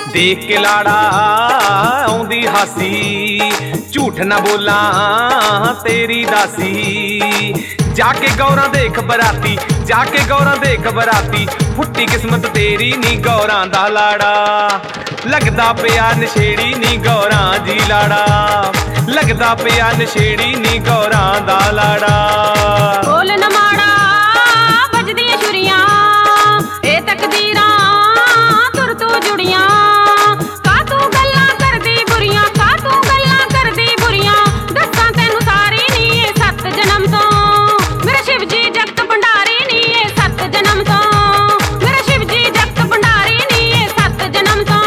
देख के लाड़ा आउंदी हासी, झूठ ना बोला तेरी दासी। जाके गौरा देख बराती, जाके गौरा देख बराती, फुट्टी किस्मत तेरी नी गौरां दा लाड़ा। लगदा पिया नशेड़ी नी गौरां जी लाड़ा, लगदा पिया नशेड़ी नी गौरां दा लाड़ा। बोल न माड़ा बजदियां छुरियां, ए तकदीरां तुर तू जुड़ियां। का तू गल्लां करदी बुरियां, का तू गल्लां करदी बुरियां, दस्सां तैनू सारी नी ए 7 जन्म तो। मेरा शिव जी जगत भंडारी नी ए 7 जन्म तो, मेरा शिव जी जगत भंडारी नी ए 7 जन्म तो।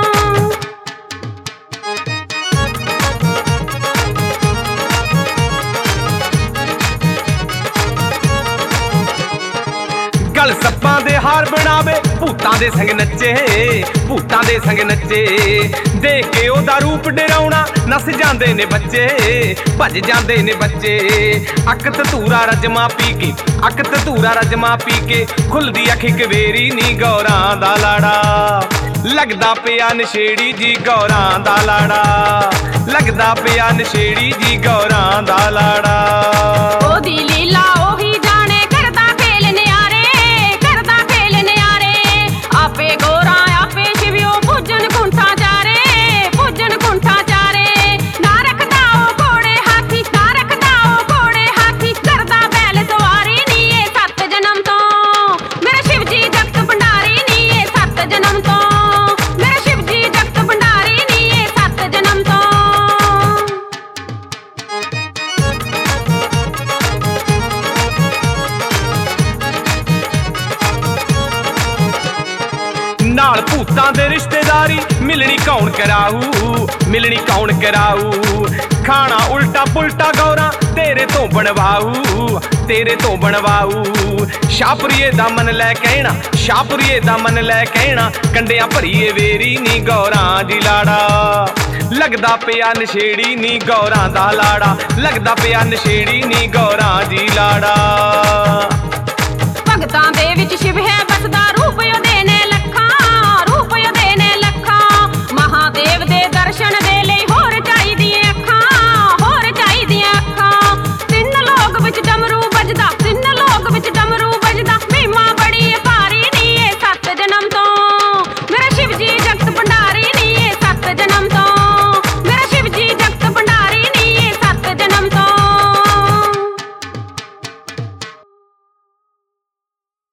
गल सप्पां दे हार बनावे, भूतां दे संग नच्चे, भूतां दे संग नच्चे। देख के ओदा रूप डराउणा, नस जांदे ने बच्चे, भज जांदे ने बच्चे। अक धतूरा रजमा पी के, अक धतूरा रजमा पी के, खुलदी अख इक वेरी नी गौरां दा लाड़ा। लगदा पिया नशेड़ी जी गौरां दा लाड़ा, लगदा पिया नशेड़ी जी गौरां दा लाड़ा। ओदी लीला ओही जाने, करदा फेल न्यारे, करदा फेल न्यारे। आपे गोरा आपे शिवियो, पूजन कुंठा चारे, पूजन कुंठा चारे। ना रखदा ओ घोड़े हाथी, ना रखदा ओ घोड़े हाथी, करदा बैल सवारी नी ए 7 जन्म तो। मेरा शिव जी जगत भंडारी नी ए 7 जन्म तो, मेरा शिव जी जगत भंडारी नी ए 7 जन्म तो। नाल भूतां दे रिश्तेदारी, मिलनी कौन कराऊ, मिलनी कौन कराऊ। खाना उल्टा पुल्टा गौरा तेरे तो बनवाऊ, तेरे तो बनवाऊ। शाहपुरीए दा मन लै कहना, शाहपुरीए दा मन लै कहना, कंडियां भरीए वेरी नी गौरां जी लाड़ा। लगदा पिया नशेड़ी नी गौरां दा लाड़ा, लगदा पिया नशेड़ी नी गौरां जी लाड़ा। भगतां दे विच शिव है बसदा, रूप ओदे ने लखां, रूप ओदे ने लखां। महादेव दे दर्शन दे लई होर चाहीदियां अखां, होर चाहीदियां अखां। 3 लोक विच डमरू